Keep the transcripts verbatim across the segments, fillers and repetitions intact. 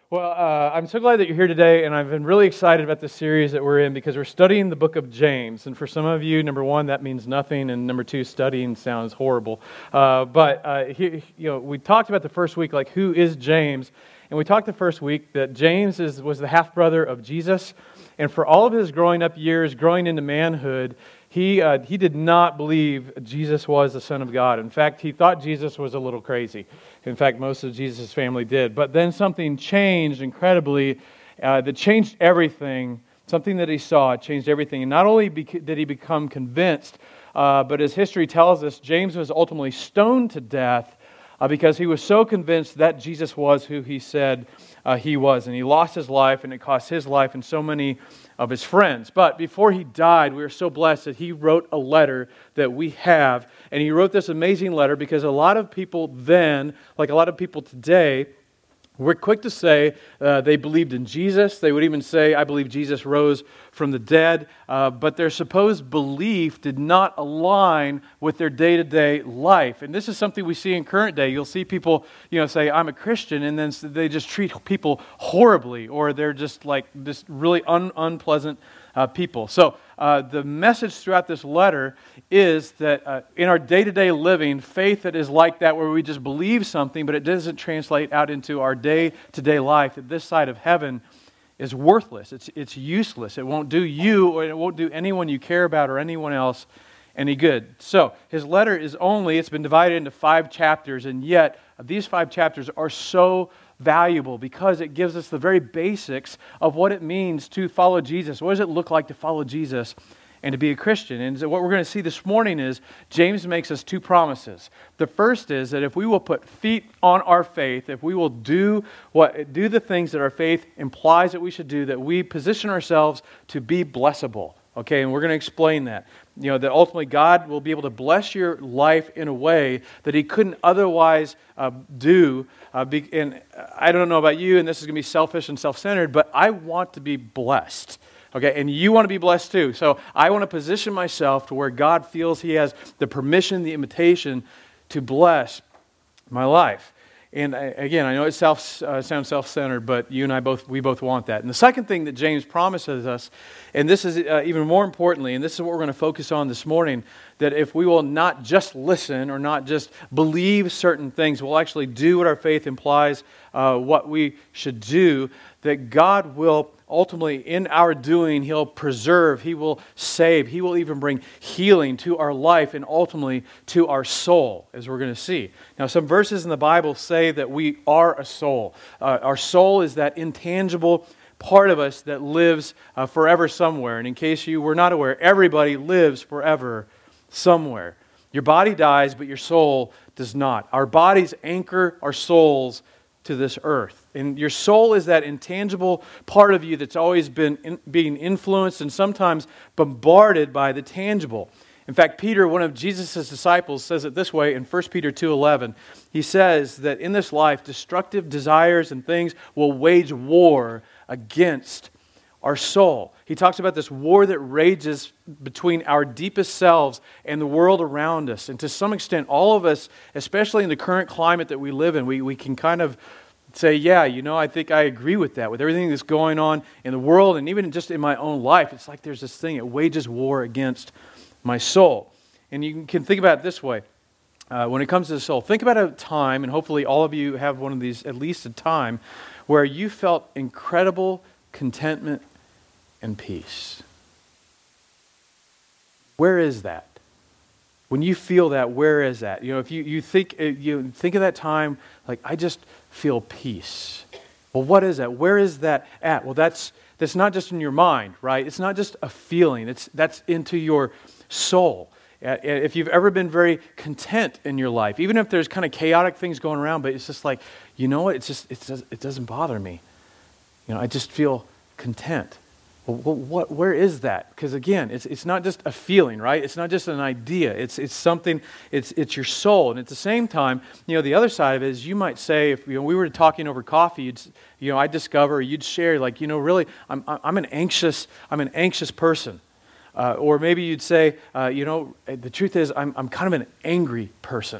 Well, uh, I'm so glad that you're here today, and I've been really excited about this series that we're in because we're studying the book of James. And for some of you, number one, that means nothing, and number two, studying sounds horrible. Uh, but uh, he, you know, we talked about the first week, like who is James? And we talked the first week that James is, was the half-brother of Jesus, and for all of his growing up years, growing into manhood, he uh, he did not believe Jesus was the Son of God. In fact, he thought Jesus was a little crazy. In fact, most of Jesus' family did. But then something changed incredibly uh, that changed everything. Something that he saw changed everything. And not only bec- did he become convinced, uh, but as history tells us, James was ultimately stoned to death uh, because he was so convinced that Jesus was who he said uh, he was. And he lost his life, and it cost his life and so many of his friends. But before he died, we were so blessed that he wrote a letter that we have. And he wrote this amazing letter because a lot of people then, like a lot of people today, were quick to say uh, they believed in Jesus. They would even say, I believe Jesus rose from the dead. Uh, but their supposed belief did not align with their day-to-day life. And this is something we see in current day. You'll see people, you know, say, I'm a Christian, and then they just treat people horribly, or they're just like this really un- unpleasant uh, people. So uh, the message throughout this letter is that uh, in our day-to-day living, faith that is like that, where we just believe something, but it doesn't translate out into our day-to-day life, that this side of heaven is worthless. It's it's useless. It won't do you, or it won't do anyone you care about or anyone else any good. So his letter is only, it's been divided into five chapters, and yet these five chapters are so valuable because it gives us the very basics of what it means to follow Jesus. What does it look like to follow Jesus and to be a Christian? And so what we're going to see this morning is James makes us two promises. The first is that if we will put feet on our faith, if we will do what do the things that our faith implies that we should do, that we position ourselves to be blessable. Okay, and we're going to explain that. You know, that ultimately God will be able to bless your life in a way that He couldn't otherwise uh, do. Uh, be, and I don't know about you, and this is going to be selfish and self-centered, but I want to be blessed. Okay, and you want to be blessed too. So I want to position myself to where God feels He has the permission, the invitation to bless my life. And I, again, I know it self, uh, sounds self-centered, but you and I both, we both want that. And the second thing that James promises us, and this is uh, even more importantly, and this is what we're going to focus on this morning, that if we will not just listen or not just believe certain things, we'll actually do what our faith implies, uh, what we should do, that God will ultimately, in our doing, He'll preserve, He will save, He will even bring healing to our life and ultimately to our soul, as we're going to see. Now, some verses in the Bible say that we are a soul. Uh, our soul is that intangible part of us that lives uh, forever somewhere. And in case you were not aware, everybody lives forever somewhere. Your body dies, but your soul does not. Our bodies anchor our souls to this earth. And your soul is that intangible part of you that's always been in, being influenced and sometimes bombarded by the tangible. In fact, Peter, one of Jesus' disciples, says it this way in First Peter two eleven. He says that in this life, destructive desires and things will wage war against our soul. He talks about this war that rages between our deepest selves and the world around us. And to some extent, all of us, especially in the current climate that we live in, we, we can kind of say, yeah, you know, I think I agree with that. With everything that's going on in the world and even just in my own life, it's like there's this thing, it wages war against my soul. And you can think about it this way. Uh, when it comes to the soul, think about a time, and hopefully all of you have one of these, at least a time, where you felt incredible contentment and peace. Where is that? When you feel that, where is that? You know, if you, you think you think of that time, like, I just feel peace. Well, what is that? Where is that at? Well, that's that's not just in your mind, right? It's not just a feeling. It's that's into your soul. If you've ever been very content in your life, even if there's kind of chaotic things going around, but it's just like, you know what? It's just it's just, it doesn't bother me. You know, I just feel content. Well, what, where is that? Because again, it's it's not just a feeling, right? It's not just an idea. It's it's something. It's it's your soul. And at the same time, you know, the other side of it is you might say, if you know, we were talking over coffee, you'd, you know, I'd discover, you'd share, like, you know, really, I'm I'm an anxious I'm an anxious person, uh, or maybe you'd say, uh, you know, the truth is, I'm I'm kind of an angry person.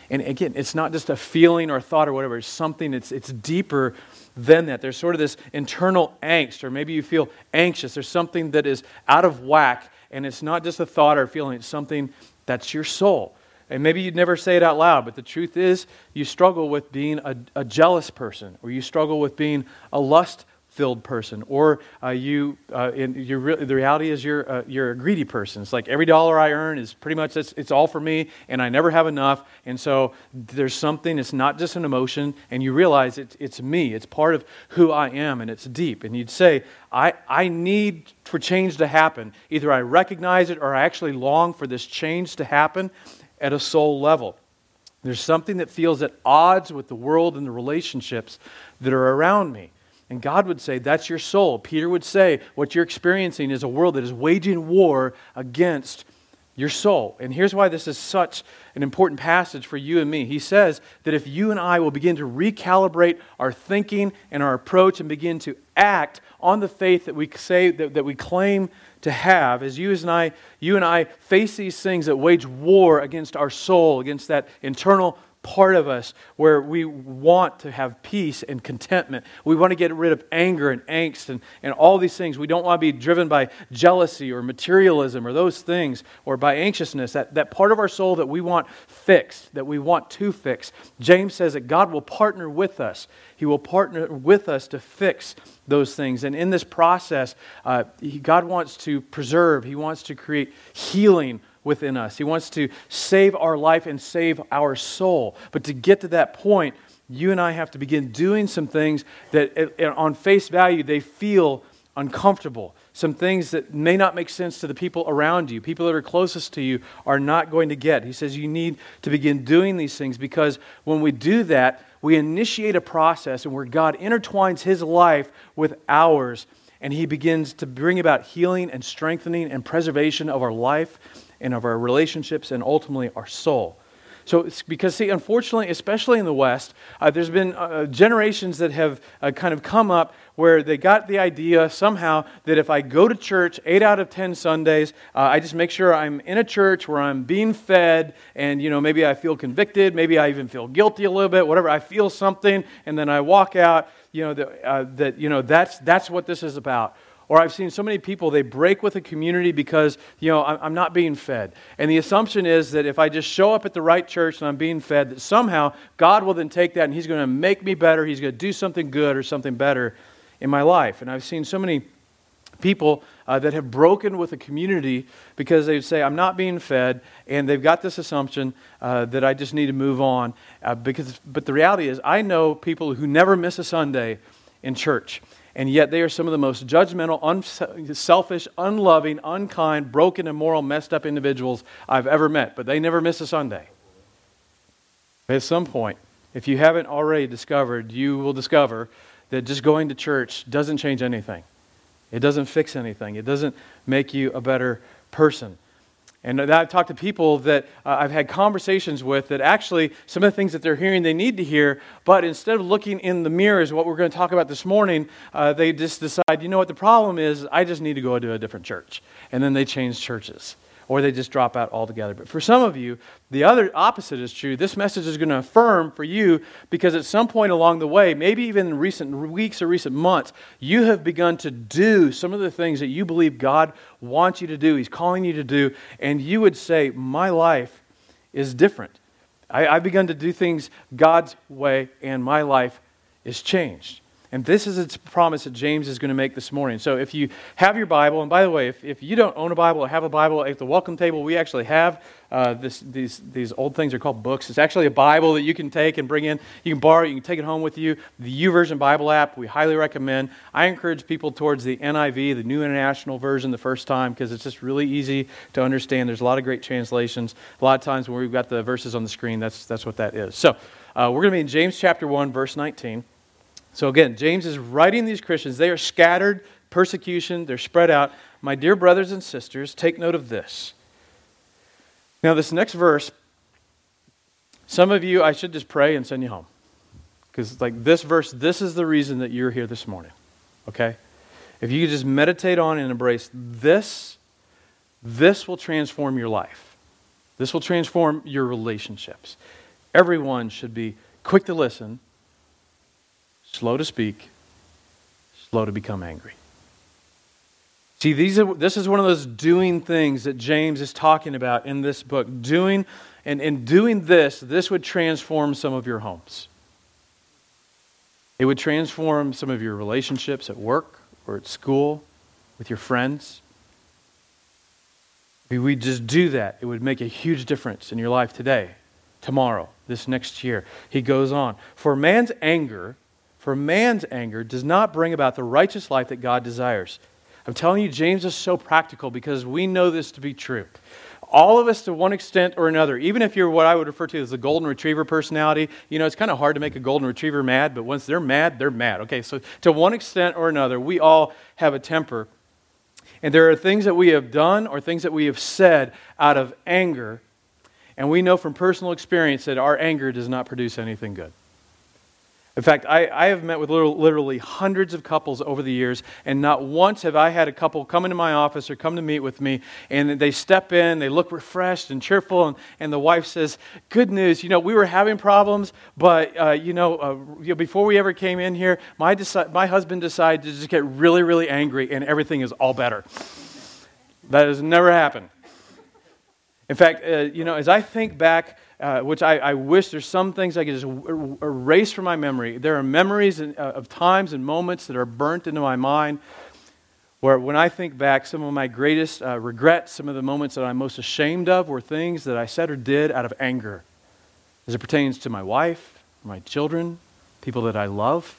And again, it's not just a feeling or a thought or whatever. It's something, it's, it's deeper than that. There's sort of this internal angst, or maybe you feel anxious. There's something that is out of whack, and it's not just a thought or a feeling. It's something that's your soul. And maybe you'd never say it out loud, but the truth is you struggle with being a, a jealous person, or you struggle with being a lust-filled person, or uh, you, uh, in, you're re- the reality is you're, uh, you're a greedy person. It's like every dollar I earn is pretty much, it's, it's all for me, and I never have enough. And so there's something, it's not just an emotion, and you realize it's, it's me. It's part of who I am, and it's deep. And you'd say, I, I need for change to happen. Either I recognize it or I actually long for this change to happen at a soul level. There's something that feels at odds with the world and the relationships that are around me. And God would say, that's your soul. Peter would say, what you're experiencing is a world that is waging war against your soul. And here's why this is such an important passage for you and me. He says that if you and I will begin to recalibrate our thinking and our approach and begin to act on the faith that we say that, that we claim to have, as you and I, you and I face these things that wage war against our soul, against that internal part of us where we want to have peace and contentment. We want to get rid of anger and angst and, and all these things. We don't want to be driven by jealousy or materialism or those things, or by anxiousness, that, that part of our soul that we want fixed, that we want to fix. James says that God will partner with us. He will partner with us to fix those things. And in this process, uh, he, God wants to preserve. He wants to create healing within us. He wants to save our life and save our soul. But to get to that point, you and I have to begin doing some things that on face value, they feel uncomfortable. Some things that may not make sense to the people around you. People that are closest to you are not going to get. He says you need to begin doing these things, because when we do that, we initiate a process and where God intertwines His life with ours, and He begins to bring about healing and strengthening and preservation of our life and of our relationships and ultimately our soul. So it's because, see, unfortunately, especially in the West, uh, there's been uh, generations that have uh, kind of come up where they got the idea somehow that if I go to church eight out of ten Sundays, uh, I just make sure I'm in a church where I'm being fed, and, you know, maybe I feel convicted, maybe I even feel guilty a little bit, whatever, I feel something, and then I walk out, you know, that, uh, that you know, that's that's what this is about. Or I've seen so many people, they break with a community because, you know, I'm not being fed. And the assumption is that if I just show up at the right church and I'm being fed, that somehow God will then take that and He's going to make me better. He's going to do something good or something better in my life. And I've seen so many people uh, that have broken with a community because they say, I'm not being fed, and they've got this assumption uh, that I just need to move on. Uh, because, but the reality is, I know people who never miss a Sunday in church. And yet they are some of the most judgmental, unselfish, unloving, unkind, broken, immoral, messed up individuals I've ever met. But they never miss a Sunday. At some point, if you haven't already discovered, you will discover that just going to church doesn't change anything. It doesn't fix anything. It doesn't make you a better person. And I've talked to people that uh, I've had conversations with that actually some of the things that they're hearing they need to hear, but instead of looking in the mirror as what we're going to talk about this morning, uh, they just decide, you know what, the problem is I just need to go to a different church. And then they change churches. Or they just drop out altogether. But for some of you, the other opposite is true. This message is going to affirm for you because at some point along the way, maybe even in recent weeks or recent months, you have begun to do some of the things that you believe God wants you to do. He's calling you to do. And you would say, my life is different. I, I've begun to do things God's way and my life is changed. And this is its promise that James is going to make this morning. So if you have your Bible, and by the way, if, if you don't own a Bible or have a Bible, at the welcome table, we actually have uh, this, these these old things are called books. It's actually a Bible that you can take and bring in. You can borrow it, you can take it home with you. The YouVersion Bible app, we highly recommend. I encourage people towards the N I V, the New International Version, the first time, because it's just really easy to understand. There's a lot of great translations. A lot of times when we've got the verses on the screen, that's, that's what that is. So uh, we're going to be in James chapter one, verse nineteen. So again, James is writing these Christians. They are scattered, persecution, they're spread out. My dear brothers and sisters, take note of this. Now this next verse, some of you, I should just pray and send you home. Because like this verse, this is the reason that you're here this morning. Okay? If you could just meditate on and embrace this, this will transform your life. This will transform your relationships. Everyone should be quick to listen, slow to speak, slow to become angry. See, these are, this is one of those doing things that James is talking about in this book. Doing, and in doing this, this would transform some of your homes. It would transform some of your relationships at work or at school with your friends. If we just do that, it would make a huge difference in your life today, tomorrow, this next year. He goes on. For man's anger, for man's anger does not bring about the righteous life that God desires. I'm telling you, James is so practical because we know this to be true. All of us, to one extent or another, even if you're what I would refer to as the golden retriever personality, you know, it's kind of hard to make a golden retriever mad, but once they're mad, they're mad. Okay, so to one extent or another, we all have a temper. And there are things that we have done or things that we have said out of anger, and we know from personal experience that our anger does not produce anything good. In fact, I, I have met with literally hundreds of couples over the years, and not once have I had a couple come into my office or come to meet with me, and they step in, they look refreshed and cheerful, and, and the wife says, good news, you know, we were having problems, but, uh, you, know, uh, you know, before we ever came in here, my, deci- my husband decided to just get really, really angry, and everything is all better. That has never happened. In fact, uh, you know, as I think back, Uh, which I, I wish there's some things I could just er- erase from my memory. There are memories in, uh, of times and moments that are burnt into my mind where when I think back, some of my greatest uh, regrets, some of the moments that I'm most ashamed of were things that I said or did out of anger as it pertains to my wife, my children, people that I love,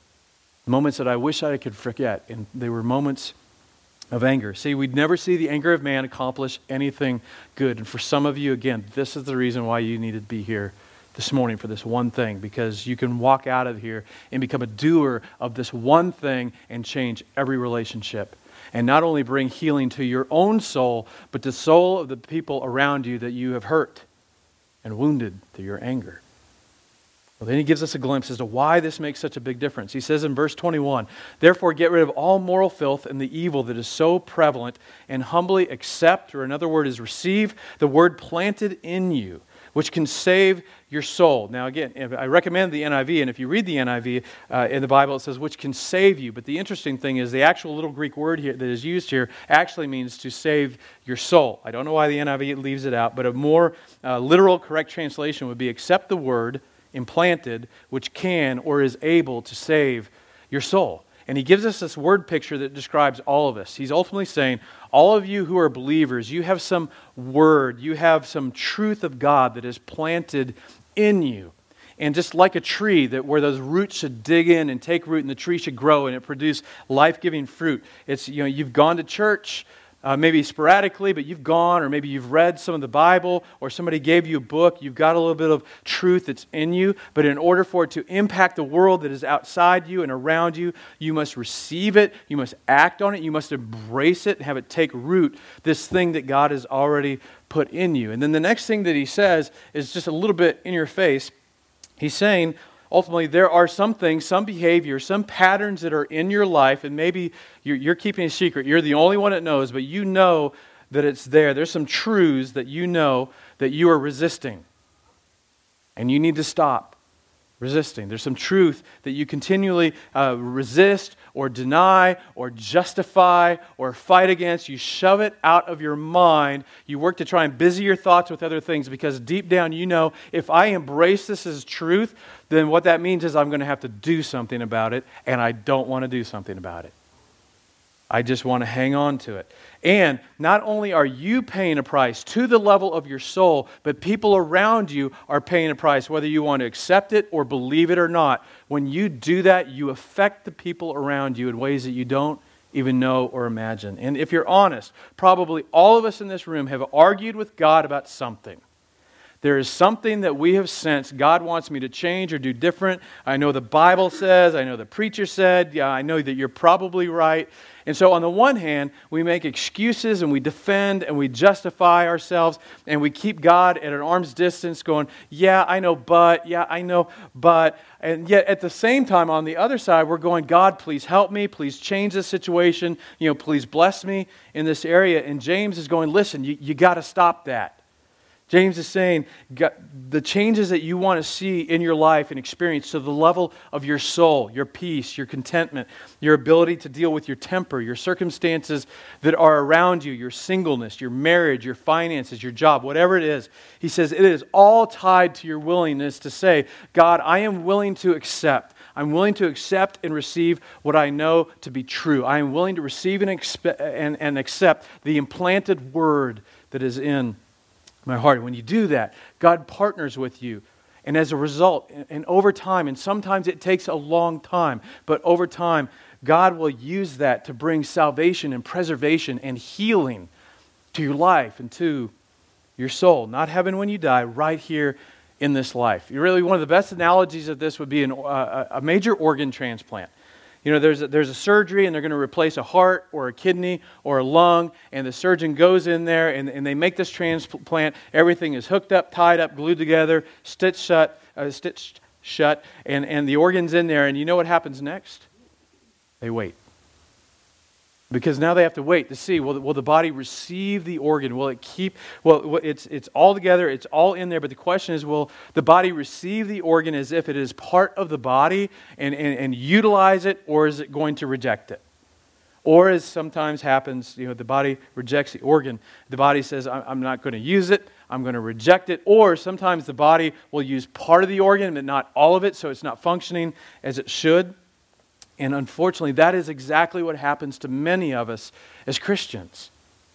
moments that I wish I could forget, and they were moments of anger. See, we'd never see the anger of man accomplish anything good. And for some of you, again, this is the reason why you need to be here this morning for this one thing, because you can walk out of here and become a doer of this one thing and change every relationship. And not only bring healing to your own soul, but the soul of the people around you that you have hurt and wounded through your anger. Well, then he gives us a glimpse as to why this makes such a big difference. He says in verse twenty-one, therefore get rid of all moral filth and the evil that is so prevalent, and humbly accept, or another word is receive, the word planted in you, which can save your soul. Now again, I recommend the N I V, and if you read the N I V uh, in the Bible, it says which can save you. But the interesting thing is the actual little Greek word here that is used here actually means to save your soul. I don't know why the N I V leaves it out, but a more uh, literal, correct translation would be accept the word implanted, which can or is able to save your soul. And he gives us this word picture that describes all of us. He's ultimately saying, all of you who are believers, you have some word, you have some truth of God that is planted in you. And just like a tree, that where those roots should dig in and take root, and the tree should grow and it produce life-giving fruit. It's, you know, you've gone to church, Uh, maybe sporadically, but you've gone, or maybe you've read some of the Bible, or somebody gave you a book. You've got a little bit of truth that's in you, but in order for it to impact the world that is outside you and around you, you must receive it, you must act on it, you must embrace it and have it take root, this thing that God has already put in you. And then the next thing that he says is just a little bit in your face. He's saying, ultimately, there are some things, some behaviors, some patterns that are in your life, and maybe you're, you're keeping a secret. You're the only one that knows, but you know that it's there. There's some truths that you know that you are resisting, and you need to stop resisting. There's some truth that you continually uh, resist or deny or justify or fight against. You shove it out of your mind. You work to try and busy your thoughts with other things because deep down you know if I embrace this as truth, then what that means is I'm going to have to do something about it, and I don't want to do something about it. I just want to hang on to it. And not only are you paying a price to the level of your soul, but people around you are paying a price, whether you want to accept it or believe it or not. When you do that, you affect the people around you in ways that you don't even know or imagine. And if you're honest, probably all of us in this room have argued with God about something. There is something that we have sensed God wants me to change or do different. I know the Bible says, I know the preacher said, yeah, I know that you're probably right. And so on the one hand, we make excuses and we defend and we justify ourselves and we keep God at an arm's distance going, yeah, I know, but, yeah, I know, but. And yet at the same time, on the other side, we're going, God, please help me, please change this situation, you know, please bless me in this area. And James is going, listen, you, you got to stop that. James is saying God, the changes that you want to see in your life and experience to the level of your soul, your peace, your contentment, your ability to deal with your temper, your circumstances that are around you, your singleness, your marriage, your finances, your job, whatever it is. He says it is all tied to your willingness to say, God, I am willing to accept. I'm willing to accept and receive what I know to be true. I am willing to receive and, expe- and, and accept the implanted word that is in my heart. When you do that, God partners with you. And as a result, and over time, and sometimes it takes a long time, but over time, God will use that to bring salvation and preservation and healing to your life and to your soul. Not heaven when you die, right here in this life. You really, one of the best analogies of this would be an, uh, a major organ transplant. You know, there's a, there's a surgery and they're going to replace a heart or a kidney or a lung, and the surgeon goes in there and, and they make this transplant. Everything is hooked up, tied up, glued together, stitched shut, uh, stitched shut, and, and the organ's in there. And you know what happens next? They wait. Because now they have to wait to see, will, will the body receive the organ? Will it keep, well, it's it's all together, it's all in there, but the question is, will the body receive the organ as if it is part of the body and, and, and utilize it, or is it going to reject it? Or as sometimes happens, you know, the body rejects the organ. The body says, I'm not going to use it, I'm going to reject it. Or sometimes the body will use part of the organ, but not all of it, so it's not functioning as it should. And unfortunately, that is exactly what happens to many of us as Christians.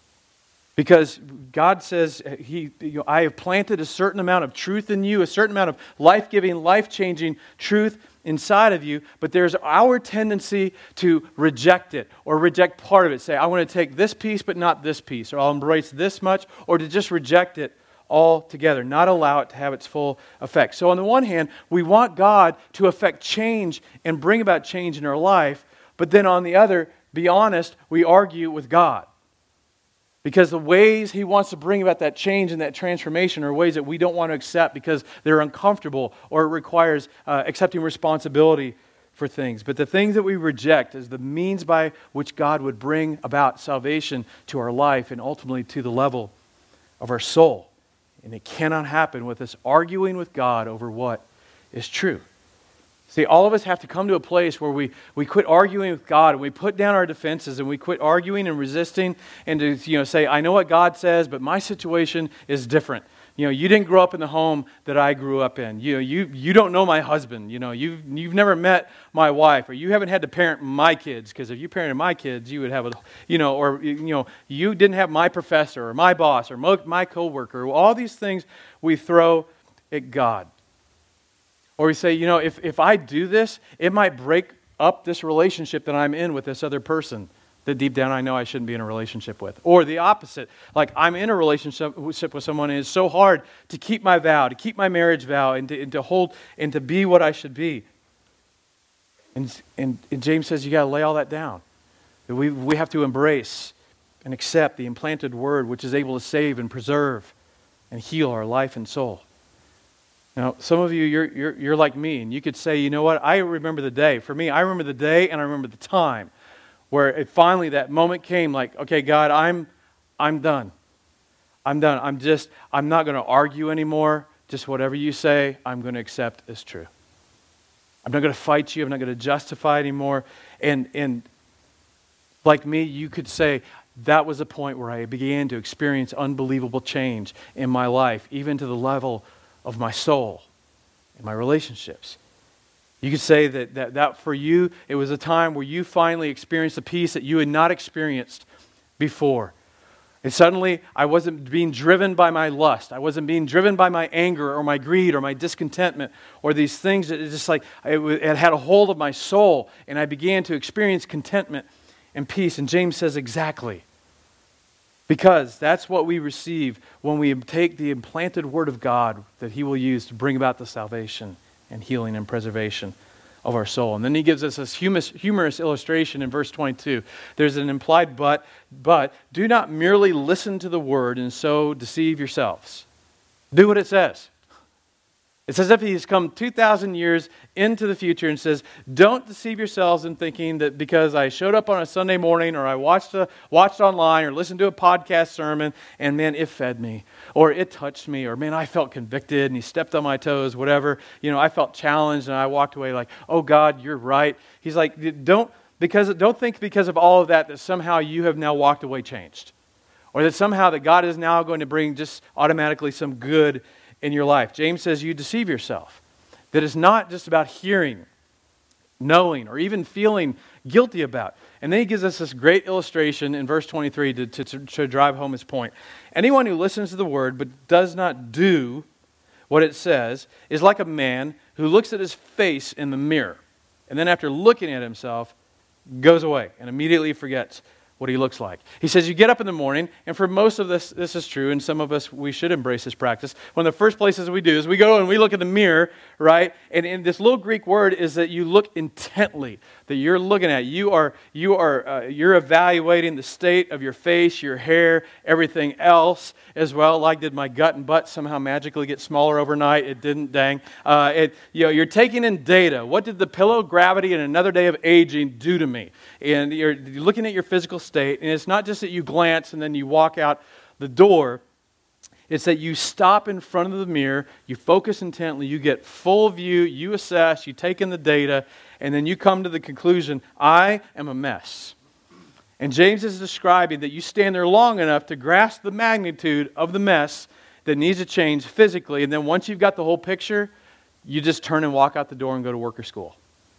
Because God says, He, you know, I have planted a certain amount of truth in you, a certain amount of life-giving, life-changing truth inside of you, but there's our tendency to reject it or reject part of it. Say, I want to take this piece, but not this piece, or I'll embrace this much, or to just reject it altogether, not allow it to have its full effect. So on the one hand, we want God to affect change and bring about change in our life, but then on the other, be honest, we argue with God. Because the ways He wants to bring about that change and that transformation are ways that we don't want to accept because they're uncomfortable or it requires uh, accepting responsibility for things. But the things that we reject is the means by which God would bring about salvation to our life and ultimately to the level of our soul. And it cannot happen with us arguing with God over what is true. See, all of us have to come to a place where we, we quit arguing with God and we put down our defenses and we quit arguing and resisting and to you know say, I know what God says, but my situation is different. You know, you didn't grow up in the home that I grew up in. You know, you you don't know my husband. You know, you've you've never met my wife, or you haven't had to parent my kids. Because if you parented my kids, you would have a, you know, or you know, you didn't have my professor or my boss or my, my coworker. All these things we throw at God, or we say, you know, if if I do this, it might break up this relationship that I'm in with this other person that deep down I know I shouldn't be in a relationship with. Or the opposite, like I'm in a relationship with someone and it's so hard to keep my vow, to keep my marriage vow, and to, and to hold and to be what I should be. And, and, and James says you got to lay all that down. We, we have to embrace and accept the implanted word which is able to save and preserve and heal our life and soul. Now, some of you, you're, you're, you're like me, and you could say, you know what, I remember the day. For me, I remember the day and I remember the time where it finally that moment came like, okay, God, I'm I'm done. I'm done. I'm just, I'm not going to argue anymore. Just whatever you say, I'm going to accept as true. I'm not going to fight you. I'm not going to justify anymore. And, and like me, you could say that was a point where I began to experience unbelievable change in my life, even to the level of my soul and my relationships. You could say that, that that for you, it was a time where you finally experienced a peace that you had not experienced before. And suddenly, I wasn't being driven by my lust. I wasn't being driven by my anger or my greed or my discontentment or these things that it just like, it, it had a hold of my soul. And I began to experience contentment and peace. And James says exactly. Because that's what we receive when we take the implanted word of God that He will use to bring about the salvation and healing and preservation of our soul. And then he gives us this humorous, humorous illustration in verse twenty-two. There's an implied but, but do not merely listen to the word and so deceive yourselves. Do what it says. It's as if he's come two thousand years into the future and says, don't deceive yourselves in thinking that because I showed up on a Sunday morning or I watched a, watched online or listened to a podcast sermon and man, it fed me or it touched me or man, I felt convicted and he stepped on my toes, whatever. You know, I felt challenged and I walked away like, oh God, you're right. He's like, don't, because, don't think because of all of that that somehow you have now walked away changed or that somehow that God is now going to bring just automatically some good in your life. James says you deceive yourself. That it's not just about hearing, knowing, or even feeling guilty about. And then he gives us this great illustration in verse twenty-three to, to, to drive home his point. Anyone who listens to the word but does not do what it says is like a man who looks at his face in the mirror and then after looking at himself goes away and immediately forgets what he looks like. He says you get up in the morning, and for most of this, this is true, and some of us, we should embrace this practice. One of the first places we do is we go and we look in the mirror, right? And in this little Greek word is that you look intently, that you're looking at. You are, you are, uh, you're evaluating the state of your face, your hair, everything else as well. Like, did my gut and butt somehow magically get smaller overnight? It didn't, dang. Uh, it, you know, you're taking in data. What did the pillow of gravity and another day of aging do to me? And you're, you're looking at your physical state, and it's not just that you glance and then you walk out the door. It's that you stop in front of the mirror, you focus intently, you get full view, you assess, you take in the data, and then you come to the conclusion, I am a mess. And James is describing that you stand there long enough to grasp the magnitude of the mess that needs to change physically, and then once you've got the whole picture, you just turn and walk out the door and go to work or school.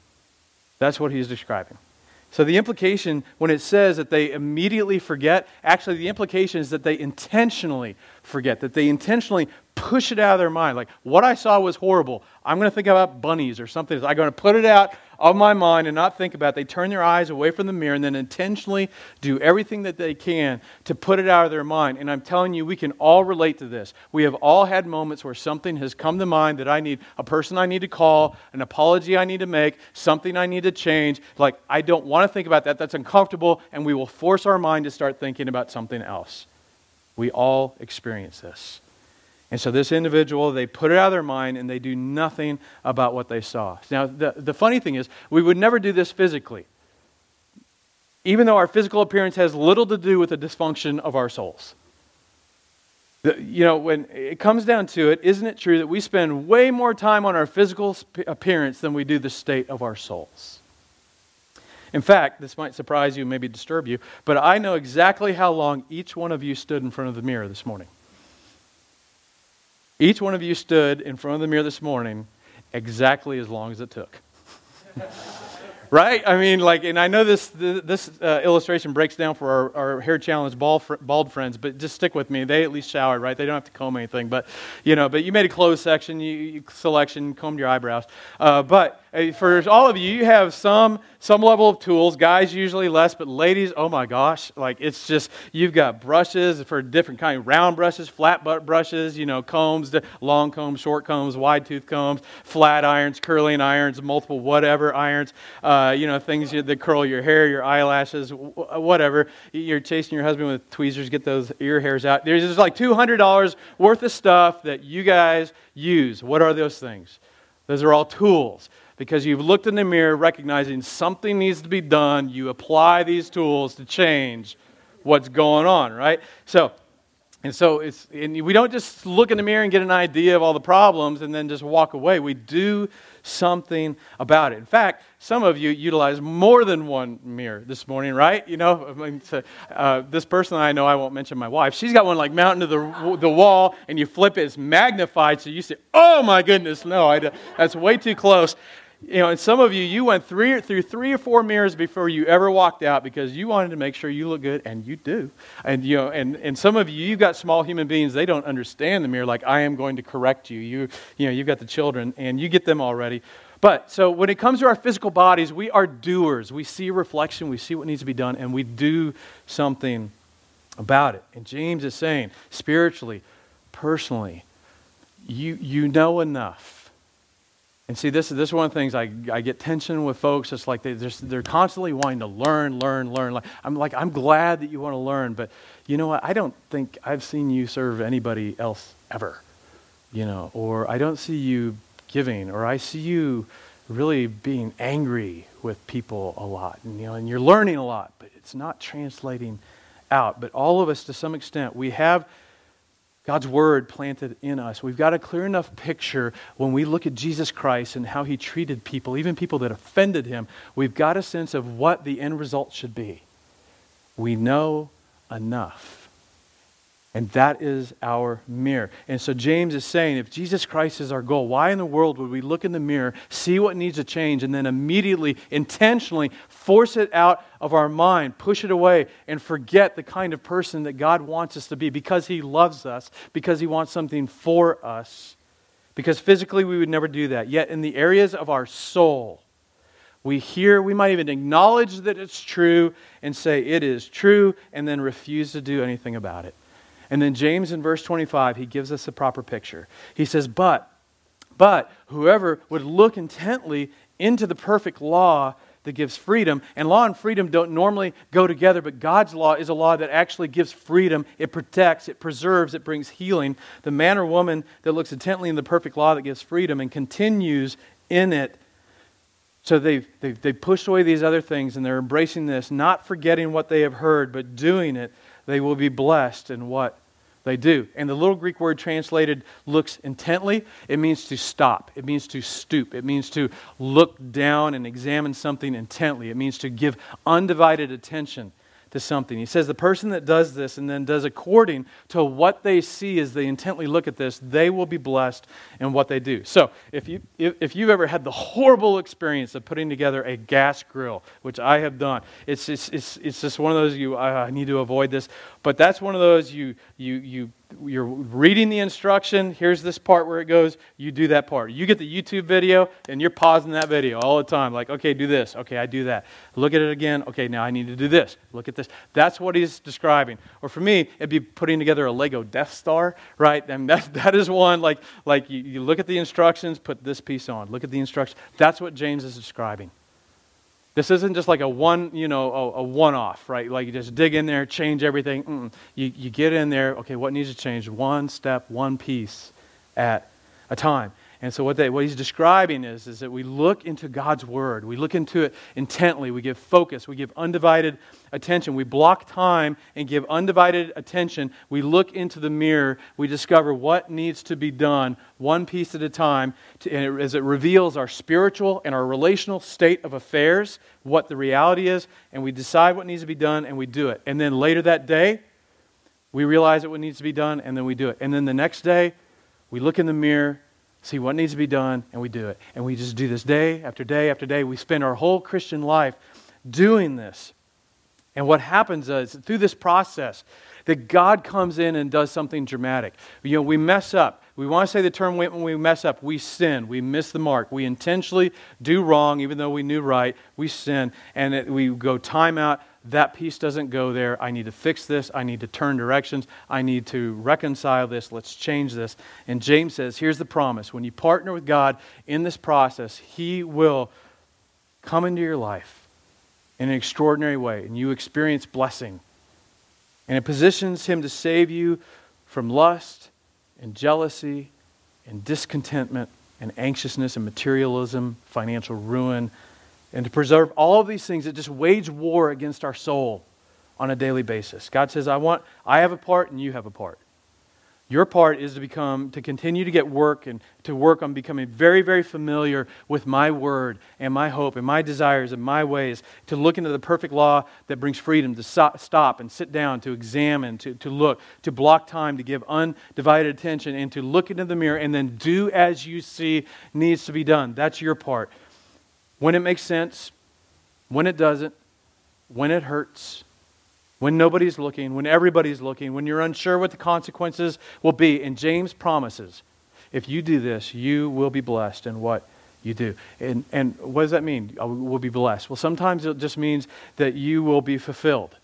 That's what he's describing. So the implication, when it says that they immediately forget, actually the implication is that they intentionally forget, that they intentionally push it out of their mind. Like, what I saw was horrible. I'm going to think about bunnies or something. I'm going to put it out of my mind and not think about it. They turn their eyes away from the mirror and then intentionally do everything that they can to put it out of their mind. And I'm telling you, we can all relate to this. We have all had moments where something has come to mind that I need, a person I need to call, an apology I need to make, something I need to change. Like, I don't want to think about that. That's uncomfortable. And we will force our mind to start thinking about something else. We all experience this. And so this individual, they put it out of their mind and they do nothing about what they saw. Now, the, the funny thing is, we would never do this physically. Even though our physical appearance has little to do with the dysfunction of our souls. The, you know, when it comes down to it, isn't it true that we spend way more time on our physical appearance than we do the state of our souls? In fact, this might surprise you, maybe disturb you, but I know exactly how long each one of you stood in front of the mirror this morning. Each one of you stood in front of the mirror this morning exactly as long as it took. Right? I mean, like, and I know this this uh, illustration breaks down for our, our hair challenge bald, bald friends, but just stick with me. They at least showered, right? They don't have to comb anything, but you know, but you made a clothes section, you, you selection, combed your eyebrows. Uh, but uh, for all of you, you have some some level of tools. Guys usually less, but ladies, oh my gosh, like it's just you've got brushes for different kind of round brushes, flat butt brushes, you know, combs, long combs, short combs, wide tooth combs, flat irons, curling irons, multiple whatever irons. Uh, Uh, you know, things that curl your hair, your eyelashes, whatever. You're chasing your husband with tweezers, get those ear hairs out. There's just like two hundred dollars worth of stuff that you guys use. What are those things? Those are all tools. Because you've looked in the mirror recognizing something needs to be done. You apply these tools to change what's going on, right? So, and so it's and we don't just look in the mirror and get an idea of all the problems and then just walk away. We do something about it. In fact, some of you utilize more than one mirror this morning, right? You know, I mean, so, uh, this person I know, I won't mention my wife, she's got one like mounted to the, the wall, and you flip it, it's magnified, so you say, oh my goodness, no, I, that's way too close. You know, and some of you, you went three, through three or four mirrors before you ever walked out because you wanted to make sure you look good, and you do. And you know, and, and some of you, you've got small human beings, they don't understand the mirror like I am going to correct you. You, you know, you've got the children, and you get them already. But, so when it comes to our physical bodies, we are doers. We see a reflection, we see what needs to be done, and we do something about it. And James is saying, spiritually, personally, you you know enough. And see, this, this is one of the things I, I get tension with folks. It's like they, they're, they're constantly wanting to learn, learn, learn. I'm like, I'm glad that you want to learn, but you know what? I don't think I've seen you serve anybody else ever. you know, or I don't see you giving, or I see you really being angry with people a lot, and you know, and you're learning a lot, but it's not translating out. But all of us, to some extent, we have God's word planted in us. We've got a clear enough picture when we look at Jesus Christ and how he treated people, even people that offended him. We've got a sense of what the end result should be. We know enough. And that is our mirror. And so James is saying, if Jesus Christ is our goal, why in the world would we look in the mirror, see what needs to change, and then immediately, intentionally force it out of our mind, push it away, and forget the kind of person that God wants us to be because he loves us, because he wants something for us, because physically we would never do that. Yet in the areas of our soul, we hear, we might even acknowledge that it's true and say it is true, and then refuse to do anything about it. And then James in verse twenty-five, he gives us a proper picture. He says, but, but whoever would look intently into the perfect law that gives freedom, and law and freedom don't normally go together, but God's law is a law that actually gives freedom. It protects, it preserves, it brings healing. The man or woman that looks intently in the perfect law that gives freedom and continues in it. So they've, they've, they've pushed away these other things and they're embracing this, not forgetting what they have heard, but doing it. They will be blessed in what they do. And the little Greek word translated looks intently, it means to stop. It means to stoop. It means to look down and examine something intently. It means to give undivided attention to something. He says the person that does this and then does according to what they see as they intently look at this, they will be blessed in what they do. So if, you, if, if you've ever had the horrible experience of putting together a gas grill, which I have done, it's, it's, it's, it's just one of those, you I need to avoid this, but that's one of those you you you you're reading the instruction, here's this part where it goes, you do that part. You get the YouTube video and you're pausing that video all the time. Like, okay, do this. Okay, I do that. Look at it again. Okay, now I need to do this. Look at this. That's what he's describing. Or for me, it'd be putting together a Lego Death Star, right? And that, that is one, like, like you, you look at the instructions, put this piece on. Look at the instructions. That's what James is describing. This isn't just like a one, you know, a, a one-off, right? Like you just dig in there, change everything. Mm-mm. You you get in there. Okay, what needs to change? One step, one piece at a time. And so what they what he's describing is is that we look into God's word. We look into it intently. We give focus. We give undivided attention. We block time and give undivided attention. We look into the mirror. We discover what needs to be done, one piece at a time, to, and it, as it reveals our spiritual and our relational state of affairs, what the reality is, and we decide what needs to be done, and we do it. And then later that day, we realize that what needs to be done, and then we do it. And then the next day, we look in the mirror, see what needs to be done, and we do it. And we just do this day after day after day. We spend our whole Christian life doing this. And what happens is, through this process, that God comes in and does something dramatic. You know, we mess up. We want to say the term when we mess up. We sin. We miss the mark. We intentionally do wrong, even though we knew right. We sin. And it, we go time out. That piece doesn't go there. I need to fix this. I need to turn directions. I need to reconcile this. Let's change this. And James says, here's the promise. When you partner with God in this process, He will come into your life in an extraordinary way, and you experience blessing. And it positions Him to save you from lust and jealousy and discontentment and anxiousness and materialism, financial ruin, and to preserve all of these things that just wage war against our soul on a daily basis. God says, I want, I have a part and you have a part. Your part is to become, to continue to get work and to work on becoming very, very familiar with my word and my hope and my desires and my ways, to look into the perfect law that brings freedom, to stop and sit down, to examine, to, to look, to block time, to give undivided attention, and to look into the mirror and then do as you see needs to be done. That's your part. When it makes sense, when it doesn't, when it hurts, when nobody's looking, when everybody's looking, when you're unsure what the consequences will be. And James promises, if you do this, you will be blessed in what you do. And, and what does that mean? We'll be blessed. Well, sometimes it just means that you will be fulfilled.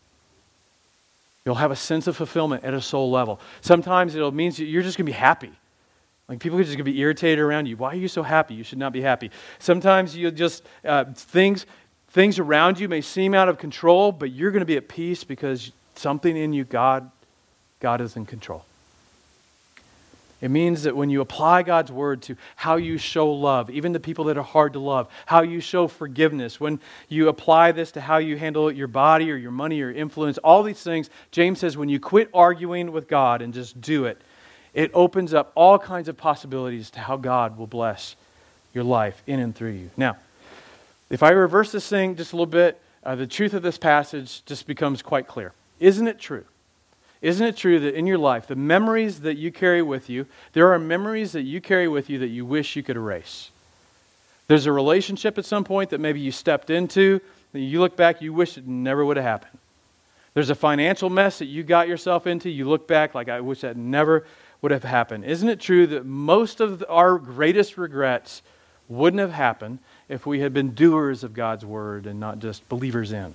You'll have a sense of fulfillment at a soul level. Sometimes it means you're just going to be happy. Like people are just going to be irritated around you. Why are you so happy? You should not be happy. Sometimes you just, uh, things things around you may seem out of control, but you're going to be at peace because something in you, God, God is in control. It means that when you apply God's word to how you show love, even to people that are hard to love, how you show forgiveness, when you apply this to how you handle your body or your money or influence, all these things, James says when you quit arguing with God and just do it, it opens up all kinds of possibilities to how God will bless your life in and through you. Now, if I reverse this thing just a little bit, uh, the truth of this passage just becomes quite clear. Isn't it true? Isn't it true that in your life, the memories that you carry with you, there are memories that you carry with you that you wish you could erase? There's a relationship at some point that maybe you stepped into, that you look back, you wish it never would have happened. There's a financial mess that you got yourself into, you look back like, I wish that never would have happened. Isn't it true that most of our greatest regrets wouldn't have happened if we had been doers of God's word and not just believers in,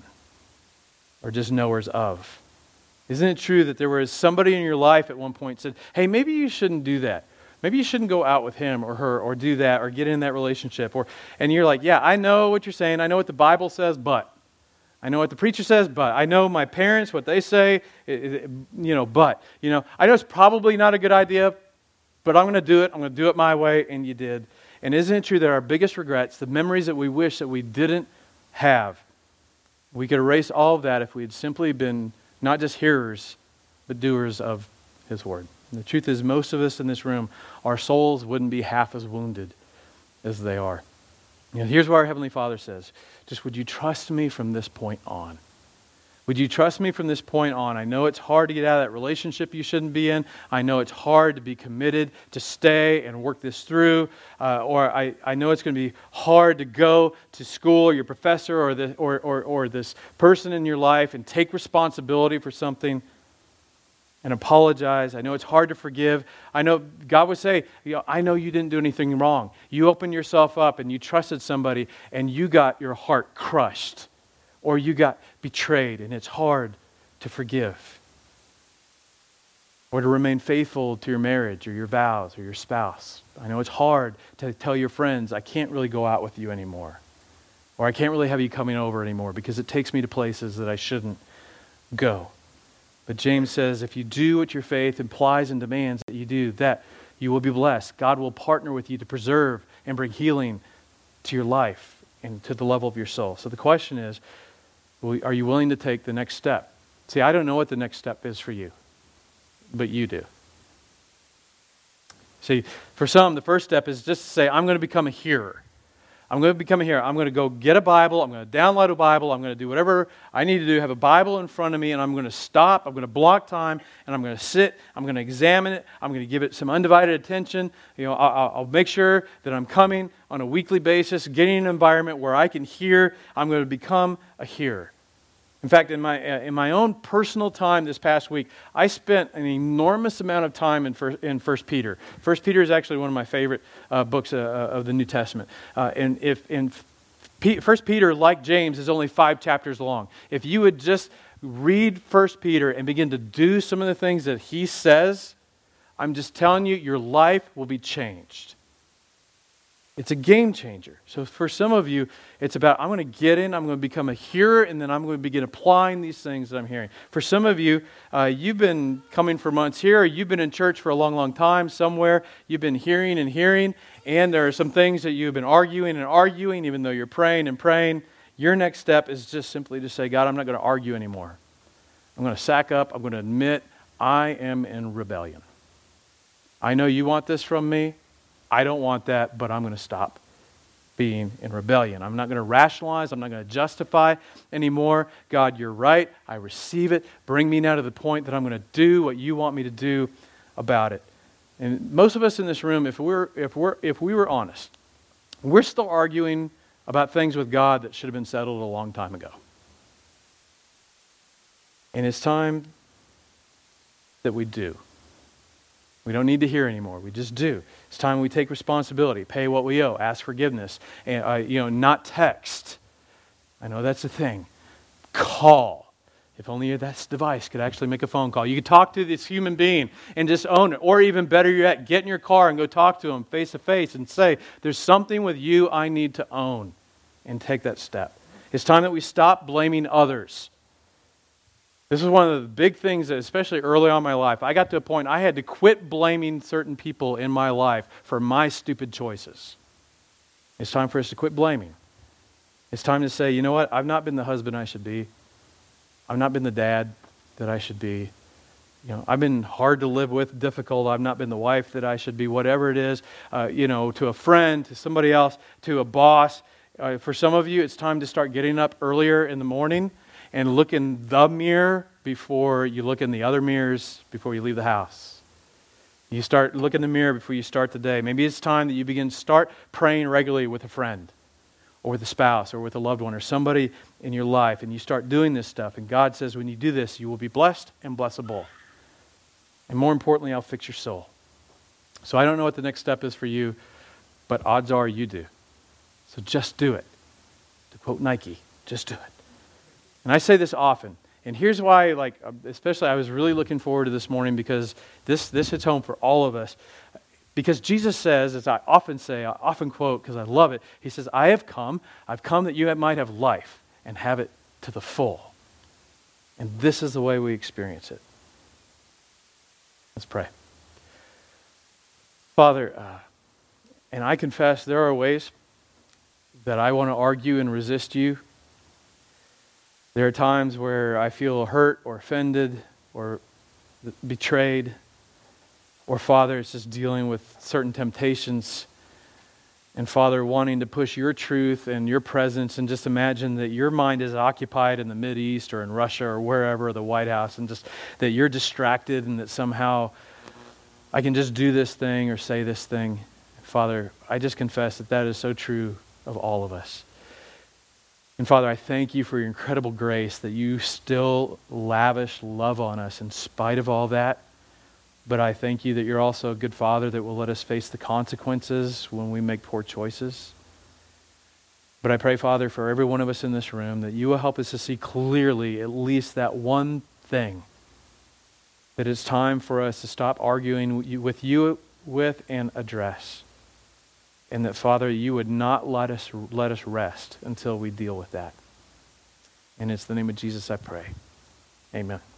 or just knowers of? Isn't it true that there was somebody in your life at one point said, hey, maybe you shouldn't do that. Maybe you shouldn't go out with him or her or do that or get in that relationship. Or and you're like, yeah, I know what you're saying. I know what the Bible says, but. I know what the preacher says, but. I know my parents, what they say, it, it, you know, but. You know, I know it's probably not a good idea, but I'm going to do it. I'm going to do it my way, and you did. And isn't it true that our biggest regrets, the memories that we wish that we didn't have, we could erase all of that if we had simply been not just hearers, but doers of His word. And the truth is, most of us in this room, our souls wouldn't be half as wounded as they are. You know, here's what our Heavenly Father says. Just would you trust me from this point on? Would you trust me from this point on? I know it's hard to get out of that relationship you shouldn't be in. I know it's hard to be committed to stay and work this through. Uh, or I, I know it's going to be hard to go to school or your professor or, the, or, or, or this person in your life and take responsibility for something and apologize. I know it's hard to forgive. I know God would say, you know, I know you didn't do anything wrong. You opened yourself up and you trusted somebody and you got your heart crushed. Or you got betrayed and it's hard to forgive. Or to remain faithful to your marriage or your vows or your spouse. I know it's hard to tell your friends, I can't really go out with you anymore. Or I can't really have you coming over anymore because it takes me to places that I shouldn't go. But James says if you do what your faith implies and demands that you do, that you will be blessed. God will partner with you to preserve and bring healing to your life and to the level of your soul. So the question is, are you willing to take the next step? See, I don't know what the next step is for you, but you do. See, for some, the first step is just to say, I'm going to become a hearer. I'm going to become a hearer. I'm going to go get a Bible. I'm going to download a Bible. I'm going to do whatever I need to do, have a Bible in front of me, and I'm going to stop. I'm going to block time, and I'm going to sit. I'm going to examine it. I'm going to give it some undivided attention. You know, I'll, I'll make sure that I'm coming on a weekly basis, getting an environment where I can hear. I'm going to become a hearer. In fact, in my uh, in my own personal time this past week, I spent an enormous amount of time in First, in First Peter. First Peter is actually one of my favorite uh, books uh, of the New Testament. Uh, and if in P- First Peter, like James, is only five chapters long. If you would just read First Peter and begin to do some of the things that he says, I'm just telling you, your life will be changed. It's a game changer. So for some of you, it's about, I'm going to get in, I'm going to become a hearer, and then I'm going to begin applying these things that I'm hearing. For some of you, uh, you've been coming for months here, or you've been in church for a long, long time somewhere, you've been hearing and hearing, and there are some things that you've been arguing and arguing, even though you're praying and praying. Your next step is just simply to say, God, I'm not going to argue anymore. I'm going to sack up, I'm going to admit I am in rebellion. I know you want this from me. I don't want that, but I'm going to stop being in rebellion. I'm not going to rationalize. I'm not going to justify anymore. God, you're right. I receive it. Bring me now to the point that I'm going to do what you want me to do about it. And most of us in this room, if we're if we're if we were honest, we're still arguing about things with God that should have been settled a long time ago. And it's time that we do. We don't need to hear anymore. We just do. It's time we take responsibility, pay what we owe, ask forgiveness, and uh, you know, not text. I know that's the thing. Call. If only that device could actually make a phone call. You could talk to this human being and just own it. Or even better yet, get in your car and go talk to him face to face and say, there's something with you I need to own, and take that step. It's time that we stop blaming others. This is one of the big things that, especially early on in my life, I got to a point I had to quit blaming certain people in my life for my stupid choices. It's time for us to quit blaming. It's time to say, you know what? I've not been the husband I should be. I've not been the dad that I should be. You know, I've been hard to live with, difficult. I've not been the wife that I should be, whatever it is, uh, you know, to a friend, to somebody else, to a boss. Uh, for some of you, it's time to start getting up earlier in the morning and look in the mirror before you look in the other mirrors before you leave the house. You start look in the mirror before you start the day. Maybe it's time that you begin to start praying regularly with a friend or with a spouse or with a loved one or somebody in your life, and you start doing this stuff. And God says when you do this, you will be blessed and blessable. And more importantly, I'll fix your soul. So I don't know what the next step is for you, but odds are you do. So just do it. To quote Nike, just do it. And I say this often. And here's why, like, especially I was really looking forward to this morning because this, this hits home for all of us. Because Jesus says, as I often say, I often quote because I love it, He says, I have come, I've come that you might have life and have it to the full. And this is the way we experience it. Let's pray. Father, uh, and I confess there are ways that I want to argue and resist you. There are times where I feel hurt or offended or betrayed. Or Father, it's just dealing with certain temptations. And Father, wanting to push your truth and your presence, and just imagine that your mind is occupied in the Mideast or in Russia or wherever, or the White House, and just that you're distracted and that somehow I can just do this thing or say this thing. Father, I just confess that that is so true of all of us. And Father, I thank you for your incredible grace that you still lavish love on us in spite of all that. But I thank you that you're also a good Father that will let us face the consequences when we make poor choices. But I pray, Father, for every one of us in this room that you will help us to see clearly at least that one thing, that it's time for us to stop arguing with you with and address. And that, Father, you would not let us let us rest until we deal with that. And it's the name of Jesus I pray. Amen.